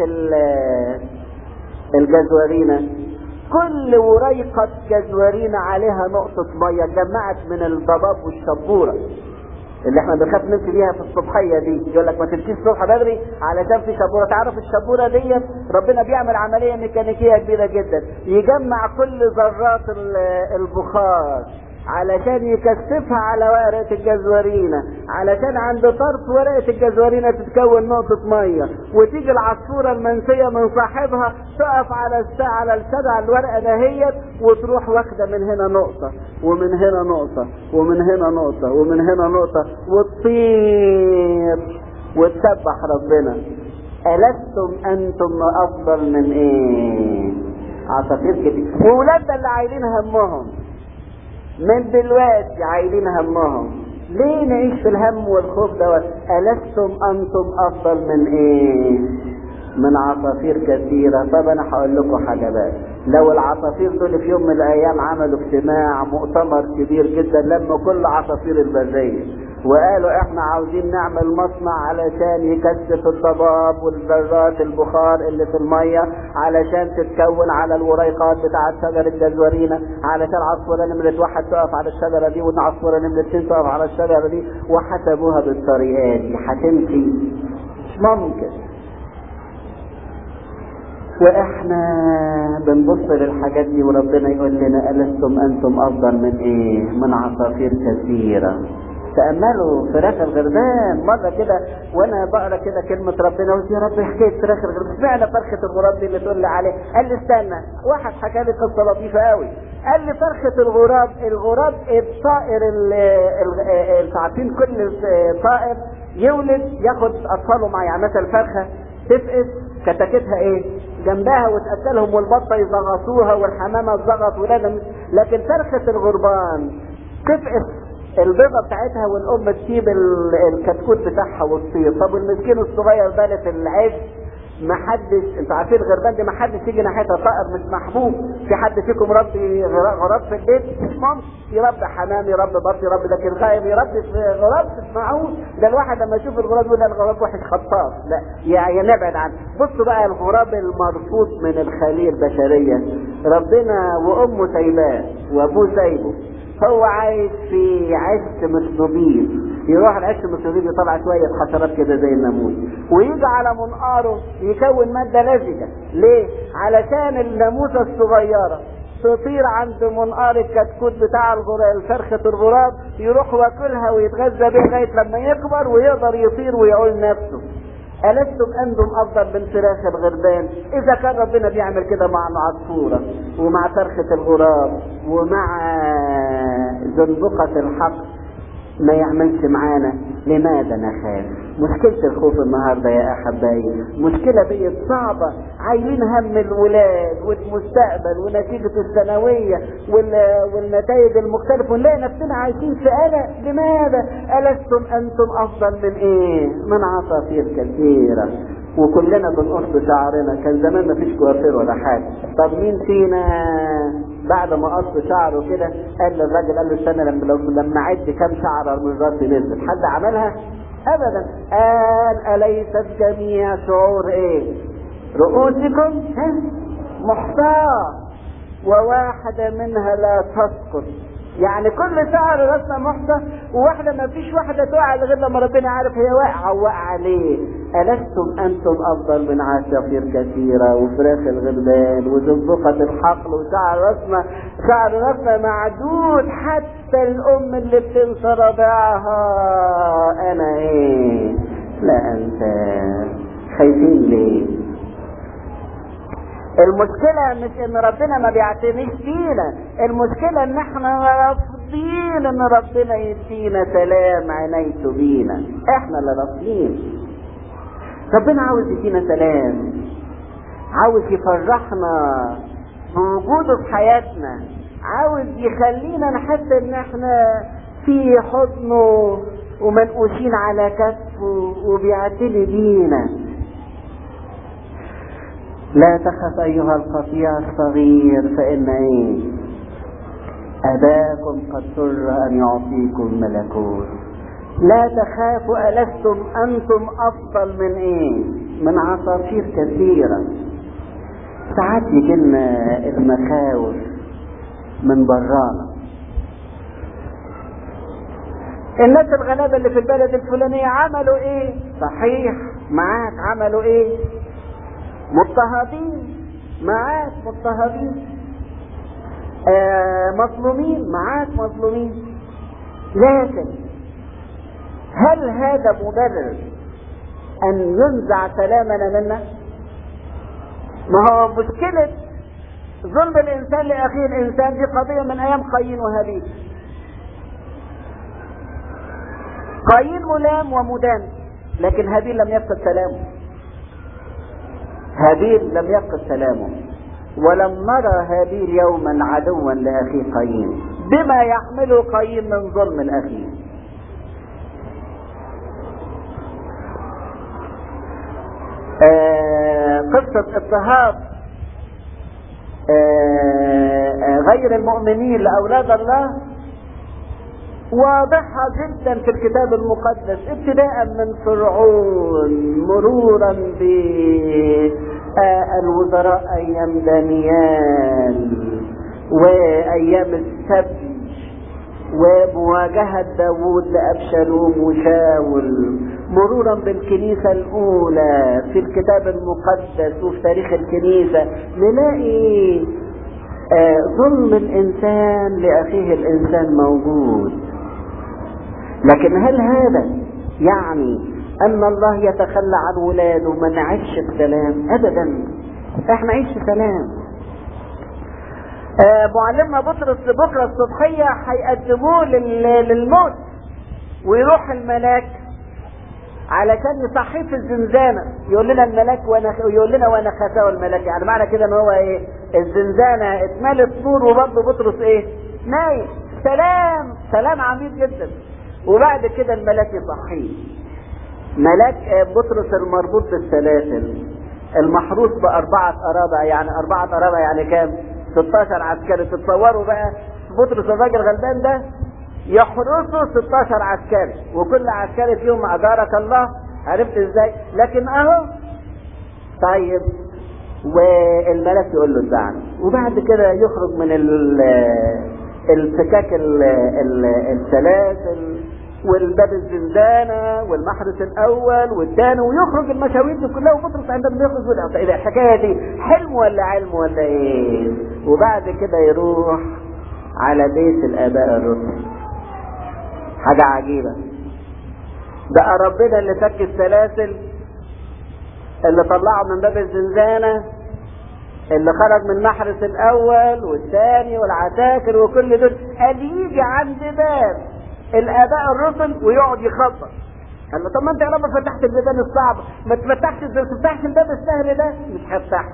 الجزورينة كل وريقة جزورينة عليها نقطة مية جمعت من الضباب والشبورة اللي احنا بنخاف نمشي بيها في الصبحية دي. يقول لك ما تمشيش الصبح بدري علشان في شبورة. تعرف الشبورة ديت ربنا بيعمل عملية ميكانيكية كبيرة جدا، يجمع كل ذرات البخار علشان يكثفها على ورقة الجزورينة، علشان عند طرف ورقة الجزورينة تتكون نقطة مية، وتيجي العصفورة المنسية من صاحبها تقف على الساعة على الشجع الورقة دهيت، وتروح واخدة من هنا نقطة ومن هنا نقطة ومن هنا نقطة ومن هنا نقطة، وتطير وتسبح ربنا. ألستم أنتم أفضل من إيه؟ عصافير كتير. وولادنا اللي عايلين همهم من دلوقتي عايلين همهم، ليه نعيش في الهم والخوف دوت؟ ألستم أنتم أفضل من إيه؟ من عصافير كثيرة. طب أنا هقول لكم حاجة بقى، لو العصافير دول في يوم من الأيام عملوا اجتماع مؤتمر كبير جدا، لما كل عصافير البرية وقالوا احنا عاوزين نعمل مصنع علشان يكثف الضباب والذرات البخار اللي في المية علشان تتكون على الوريقات بتاعت شجر الجزورينة، علشان عصفورة نمرة واحد تقف على الشجرة دي وعصفورة نمرة اتنين تقف على الشجرة دي، وحسبوها بالطريقات دي هتمشي؟ مش ممكن. واحنا بنبص للحاجات دي وربنا يقول لنا ألستم أنتم أفضل من إيه؟ من عصافير كثيرة. تأملوا فراخ الغربان. مرة كده وانا بقرا كده كلمة ربنا قلت يا رب حكاية فراخ الغربان، اشمعنى فرخة الغراب دي اللي تقول لي عليه؟ قال لي استنى، واحد حكى لي قصة لطيفة قوي. قال لي فرخة الغراب، الغراب الطائر اللي عارفين كل طائر يولد ياخد اطفاله معاه، يعني مثلا الفرخة تفقس كتكتها ايه؟ جنبها وتأكلهم، والبطة يزغطوها والحمامة تزغط ولادها. لكن فرخة الغربان تفقس البيضة بتاعتها والأم تسيب الكتكوت بتاعها وتطير. طب المسكين الصغير ده في العز ما حدش، انتوا عارفين الغربان دي ما حدش يجي ناحيتها، طائر مش محبوب. في حد فيكم ربي غراب في البيت؟ مش ممكن. يربي حمام، يربي بط، يربي، لكن غايب يربي في غراب مش معقول. ده الواحد لما يشوف الغراب يقول الغراب وحش خطاف، لا يعني نبعد عنه. بصوا بقى الغراب المرفوض من الخلية البشرية، ربنا وامه سايباه وابوه سايبه، هو عايش في عش مصنوبيل، يروح العش المصنوبيل يطلع شوية حشرات كده زي الناموس، ويجي على منقاره يكون مادة لزجة. ليه؟ علشان الناموسة الصغيرة تطير عند منقار الكتكوت بتاع الغراب، فرخة الغراب، يروح واكلها ويتغذى بيها لغاية لما يكبر ويقدر يطير ويعول نفسه. ألستم أنتم أفضل من فراخ الغربان؟ إذا كان ربنا بيعمل كده مع العصفورة ومع فرخة الغراب ومع زنبقة الحق، ما يعملش معانا؟ لماذا نخاف؟ مشكلة الخوف النهاردة يا أحبائي مشكلة بقت صعبة. عايلين هم الولاد والمستقبل ونتيجة الثانوية والنتائج المختلفة، ونلاقي نفسنا عايشين في قلق. لماذا؟ ألستم أنتم أفضل من إيه؟ من عصافير كثيرة. وكلنا بنقص شعرنا. كان زمان ما فيش كوافير ولا حاجة. طب مين فينا بعد ما قص شعره كده قال للراجل، قال له استنى لما لما اعد كام شعره من راسي نزل؟ حد عملها؟ ابدا. قال اليست جميع شعور ايه؟ رؤوسكم ها محصاه وواحده منها لا تسقط. يعني كل شعر راسنا محصى، وواحده ما فيش واحده تقع غير لما ربنا عارف هي واقعه وواقعه ليه. ألستم أنتم أفضل من عصافير كثيرة وفراخ الغربان وزنبقة الحقل وشعر راسنا، شعر راسنا معدود. حتى الأم اللي بتنسى رضاعها أنا إيه؟ لا أنت خايفين ليه؟ المشكلة مش ان ربنا ما بيعتنيش فينا، المشكلة ان احنا رافضين ان ربنا يدينا سلام عنايته بينا. احنا اللي رافضين. ربنا عاوز يدينا سلام، عاوز يفرحنا بوجوده في حياتنا، عاوز يخلينا نحس ان احنا في حضنه ومنقوشين على كتفه وبيعتني بينا. لا تخف أيها القطيع الصغير فإن إيه؟ أباكم قد سر أن يعطيكم ملكوت. لا تخافوا. ألستم أنتم أفضل من إيه؟ من عصافير كثيرة. ساعات يجينا المخاوف من برانا. الناس الغلابة اللي في البلد الفلانية عملوا إيه؟ صحيح معاك عملوا إيه؟ مضطهدين معاك مضطهدين، آه مظلومين معاك مظلومين. لكن هل هذا مبرر ان ينزع سلامنا منا؟ ما هو مشكلة ظلم الانسان لاخيه الانسان دي قضية من ايام قايين وهابيل. قايين ملام ومدان، لكن هابيل لم يفقد سلامه. هابيل لم يفقد سلامه، ولم نرى هابيل يوما عدوا لاخيه قايين بما يحمله قايين من ظلم الاخيه. آه قصة اضطهاد آه غير المؤمنين لأولاد الله واضحة جدا في الكتاب المقدس، ابتداء من فرعون مرورا بالوزراء ايام دانيال وايام السبي ومواجهة داوود لأبشالوم وشاول، مرورا بالكنيسة الأولى في الكتاب المقدس وفي تاريخ الكنيسة، نلاقي آه ظلم الإنسان لأخيه الإنسان موجود. لكن هل هذا يعني أن الله يتخلى عن ولاده ما نعيش بسلام؟ أبدا، احنا نعيش بسلام. آه معلمنا بطرس بكرة الصبحية هيقدموه للموت، ويروح الملاك علشان يصحيه في الزنزانة. يقول لنا الملاك وانا يقول لنا وانا خساه الملاك، يعني معنى كده ان هو ايه؟ الزنزانة اتملت نور وبرضه بطرس ايه؟ نايم. سلام سلام عميق جدا. وبعد كده الملاك يصحيه. ملاك بطرس المربوط بالسلاسل المحروس بأربعة أرابع، يعني أربعة أرابع يعني كام؟ ستاشر عسكري. تتصوروا بقى بطرس الراجل غلبان ده يحرسه ستاشر عسكري، وكل عسكري فيهم أجارك الله. عرفت ازاي؟ لكن اهو طيب، والملك يقول له الزعل، وبعد كده يخرج من الفكاك السلاسل والباب الزنزانة والمحرس الاول والثاني، ويخرج المشاوير دي كلها. وبطرس عندما يخرج يقول ايه الحكايه دي؟ حلم ولا علم ولا ايه؟ وبعد كده يروح على بيت الاباء الرسل. حاجه عجيبه، بقى ربنا اللي فك السلاسل، اللي طلعه من باب الزنزانة، اللي خرج من المحرس الاول والثاني والعساكر وكل دول، قال يجي عند باب الاباء الرسل ويقعد يخبط. قال له طب ما انت يا رب فتحت البيبان الصعبه، ما تفتحش ما تفتحش الباب السهل ده. مش هفتح.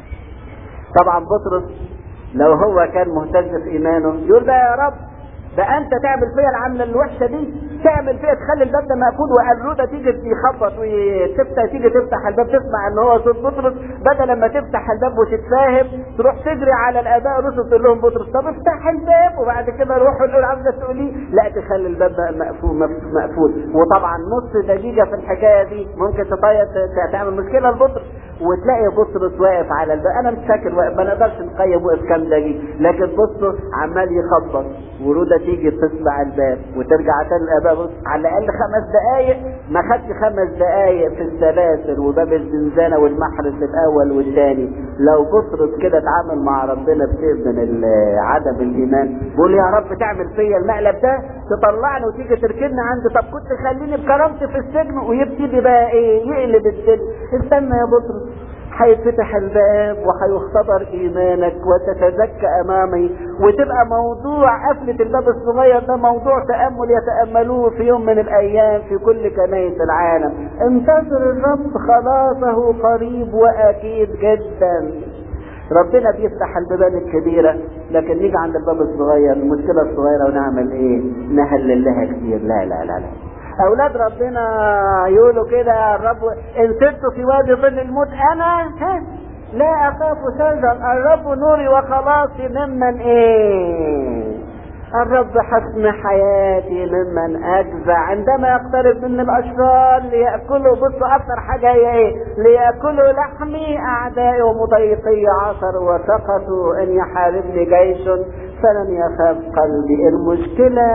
طبعا بطرس لو هو كان مهتز في ايمانه يقول ده يا رب، ده انت تعمل فيا العمله الوحشه دي، تعمل فيا تخلي الباب ده مقفول وقالوده تيجي يخبط وتفتح، تيجي تفتح الباب تسمع ان هو صوت بطرس، بدل لما تفتح الباب وتتفاهم تروح تجري على الاباء الرسل تقول لهم بطرس طب افتح الباب، وبعد كده روحوا نقول عاوزه تقولي لا تخلي الباب مقفول مقفول. وطبعا نص دقيقه في الحكايه دي ممكن تطير تعمل مشكله لبطرس، وتلاقي بطرس واقف على الباب. انا مش فاكر ما نقدرش نقيم وقف كام دقيقه، لكن بصوا عمال يخبط، وروده تيجي تسمع الباب وترجع تاني الاباء على الاقل خمس دقائق. ما خدش خمس دقائق في السلاسل وباب الزنزانه والمحرس الاول والثاني. لو بطرس كده اتعامل مع ربنا بشيء من عدم الايمان، بيقول يا رب تعمل فيا المقلب ده، تطلعني وتيجي تركني عندي، طب كنت خليني بكرامتي في السجن. ويبتدي بقى ايه؟ يقلب الدنيا. استنى يا بطرس، هيفتح الباب وهيختبر ايمانك وتتزكى امامي، وتبقى موضوع قفلة الباب الصغير ده موضوع تأمل يتأملوه في يوم من الايام في كل كنائس العالم. انتظر الرب، خلاصه قريب واكيد جدا. ربنا بيفتح البيبان الكبيرة، لكن نيجي عند الباب الصغير، المشكلة الصغيرة، ونعمل ايه؟ نهلل لها كتير. لا لا لا لا. اولاد ربنا يقولوا كده يا الرب ان سرت في وادي ظل الموت انا ها لا اخاف شرا، الرب نوري وخلاصي ممن ايه؟ الرب حسن حياتي ممن اجزع. عندما يقترب من الاشرار ليأكلوا، بصوا اكتر حاجة هي ايه؟ ليأكلوا لحمي اعدائي ومضيقي عصر وسقطوا، ان يحاربني جيش فلن يخاف قلبي. المشكلة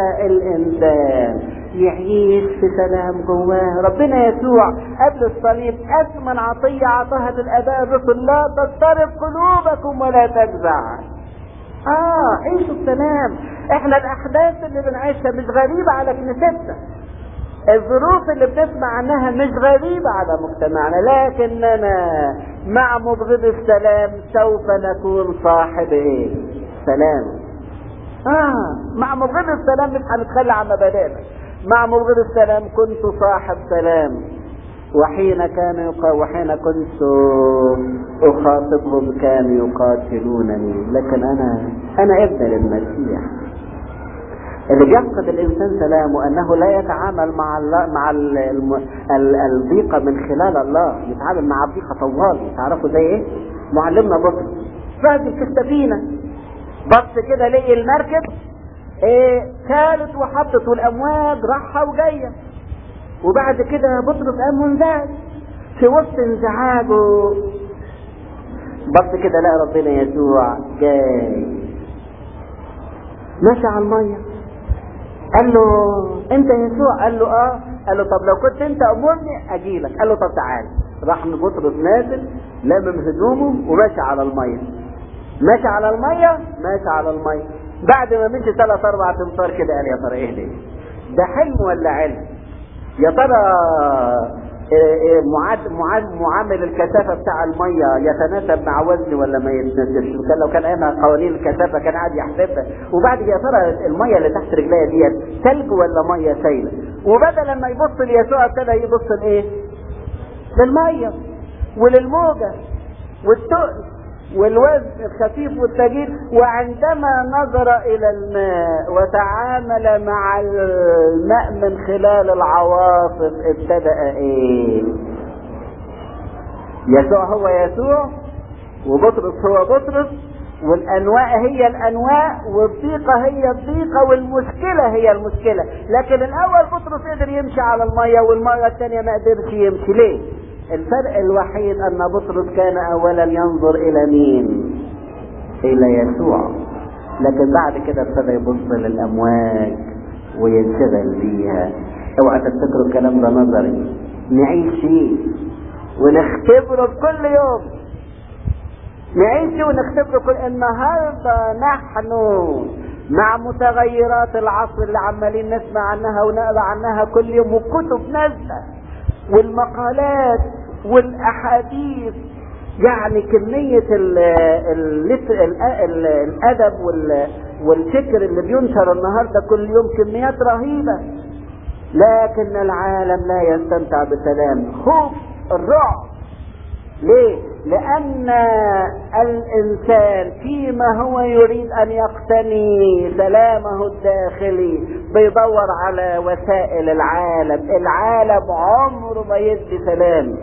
الانسان يعيش في سلام جواه. ربنا يسوع قبل الصليب اثمن عطية عطاها للاباء الرسل، لا تضطرب قلوبكم ولا تجزع. اه عيشوا السلام. احنا الاحداث اللي بنعيشها مش غريبة على كنيستنا، الظروف اللي بنسمع عنها مش غريبة على مجتمعنا، لكننا مع مبغض السلام سوف نكون صاحب ايه؟ سلام. اه مع مبغض السلام مش هنتخلى عن مبادئنا، مع مبغض السلام كنت صاحب سلام. وحين كان يقا وحين كنت اخاطبهم كانوا يقاتلونني، لكن انا انا ابن للمسيح. اللي بيفقد الانسان سلامه انه لا يتعامل مع الله مع ال ال الضيقه من خلال الله، يتعامل مع الضيقه طوال. تعرفوا زي ايه؟ معلمنا بطرس راجل في السفينه، بص كده لقي المركب ايه كالت وحطت والامواج راحه وجايه، وبعد كده بطرس قام منزعج. في وسط انزعاجه بص كده لقى ربنا يسوع جاي ماشي على الميه. قال له انت يسوع؟ قال له اه. قال له طب لو كنت انت امرني اجيلك. قال له طب تعال. راح من بطرس نازل لامم هدومه وماشي على الميه، ماشي على الميه ماشي على الميه. بعد ما مشي ثلاث اربع امتار كده قال يا ترى ايه ده؟ ده حلم ولا علم؟ يا ترى معاد معاد معامل الكثافه بتاع الميه يتناسب مع وزني ولا ما يتناسبش؟ كان لو كان ايامها قوانين الكثافه كان قاعد يحسبها. وبعد يا ترى الميه اللي تحت رجليا ديت ثلج ولا ميه سايله؟ وبدل ما يبص ليسوع ابتدى يبص لايه؟ للميه وللموجه والتقل والوزن الخفيف والثقيل. وعندما نظر الى الماء وتعامل مع الماء من خلال العواصف ابتدأ ايه؟ يسوع هو يسوع، وبطرس هو بطرس، والانواء هي الانواء، والضيقة هي الضيقة، والمشكلة هي المشكلة. لكن الاول بطرس قدر يمشي على المية، والمرة الثانية ما قدرش يمشي. ليه؟ الفرق الوحيد ان بطرس كان اولا ينظر الى مين؟ الى يسوع، لكن بعد كده ابتدى يبص للامواج وينشغل بيها. اوعى تفتكروا الكلام ده نظري، نعيش فيه ونختبره كل يوم، نعيش ونختبره كل النهارده. نحن مع متغيرات العصر اللي عمالين نسمع عنها ونقرا عنها كل يوم، والكتب نازله والمقالات والاحاديث، يعني كميه ال ال ال الادب والفكر اللي بينشر النهارده كل يوم كميات رهيبه. لكن العالم لا يستمتع بسلام، خوف، الرعب. ليه؟ لأن الإنسان فيما هو يريد أن يقتني سلامه الداخلي بيدور على وسائل العالم. العالم عمره ما يدي سلام،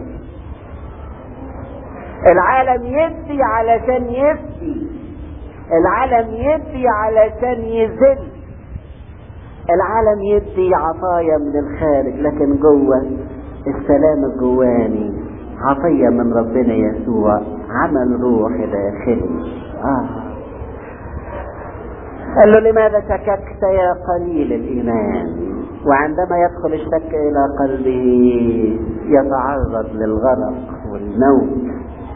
العالم يدي علشان يفدي، العالم يدي علشان يذل، العالم يدي عطايا من الخارج، لكن جوه السلام الجواني عطية من ربنا يسوع، عمل روح داخلي. آه. قال له لماذا شككت يا قليل الإيمان؟ وعندما يدخل الشك إلى قلبه يتعرض للغرق والموت.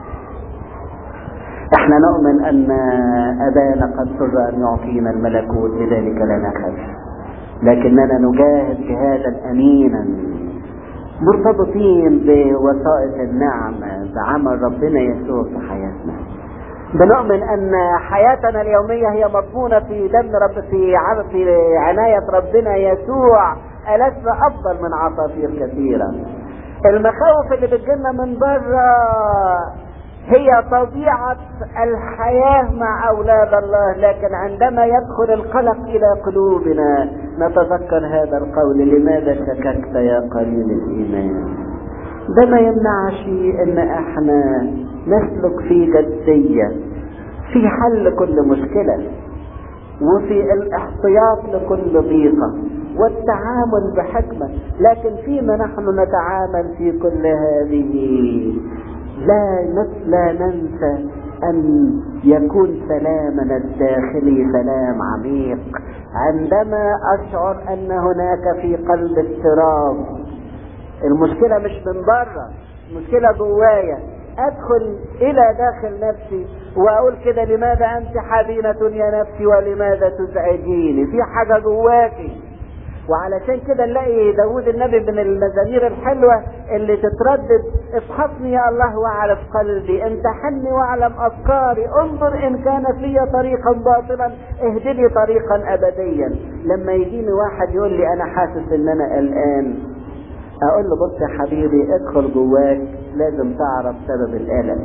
احنا نؤمن أن أبانا قد سر أن يعطينا الملكوت، لذلك لا نخاف، لكننا نجاهد جهادا أمينا مرتبطين بوسائط النعمة بعمل ربنا يسوع في حياتنا. بنؤمن ان حياتنا اليومية هي مضمونة في دم رب في في عناية ربنا يسوع، ألسنا افضل من عصافير كثيرة. المخاوف اللي بتجينا من بره هي طبيعة الحياة مع أولاد الله، لكن عندما يدخل القلق إلى قلوبنا نتذكر هذا القول: لماذا شككت يا قليل الإيمان؟ ده ما يمنعش إن احنا نسلك في جدية في حل كل مشكلة، وفي الاحتياط لكل ضيقة، والتعامل بحكمة. لكن فيما نحن نتعامل في كل هذه لا لا ننسى أن يكون سلامنا الداخلي سلام عميق. عندما أشعر أن هناك في قلب اضطراب، المشكلة مش من بره، المشكلة جوايا، أدخل إلى داخل نفسي وأقول كده: لماذا أنت حزينة يا نفسي ولماذا تزعجيني؟ في حاجة جواكي. وعلشان كده نلاقي داود النبي من المزامير الحلوة اللي تتردد: افحصني يا الله واعرف قلبي، امتحني واعلم افكاري، انظر ان كان في طريقا باطلا اهدني طريقا ابديا. لما يجيني واحد يقول لي انا حاسس ان انا قلقان، اقول له: بص يا حبيبي، ادخل جواك، لازم تعرف سبب القلق.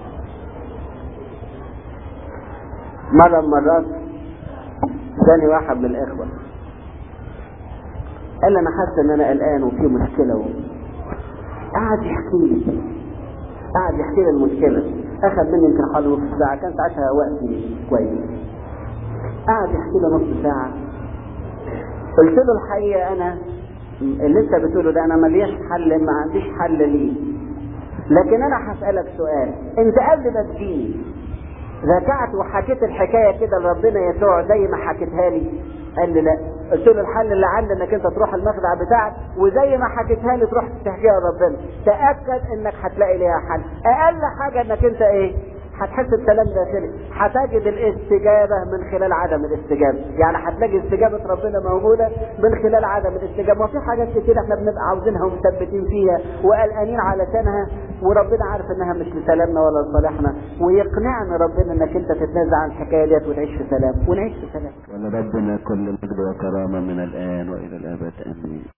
مرة من مرات جاني واحد من الاخوة قال لي: انا حاسس ان انا قلقان وفي مشكله، و... قعد يحكي لي قعد يحكي لي المشكله. اخذ مني يمكن حوالي نص ساعه، كان ساعتها وقتي كويس. قعد يحكي لي نص ساعه. قلت له: الحقيقه انا اللي انت بتقوله ده انا ملياش حل، ما عنديش حل ليه، لكن انا هسالك سؤال. انت قبل ما تجيني رجعت وحكيت الحكايه كده لربنا يسوع زي ما حكيتها لي؟ قال لي: لا. قلت له: الحل اللي عندي انك انت تروح المخدع بتاعك وزي ما حكيتها لي تروح تحكيها لربنا، تاكد انك هتلاقي ليها حل. اقل حاجه انك انت ايه؟ هتحس بسلام داخلي، هتجد الاستجابه من خلال عدم الاستجابه، يعني هتلاقي استجابه ربنا موجوده من خلال عدم الاستجابه. وفي حاجات كتير احنا بنبقى عاوزينها ومثبتين فيها وقلقانين علشانها، وربنا عارف انها مش لسلامنا ولا لصالحنا، ويقنعنا ربنا انك انت تتنازع عن الحكايه ديت وتعيش في سلام، ونعيش في سلام. ولربنا كل مجد وكرامه من الان والى الابد، امين.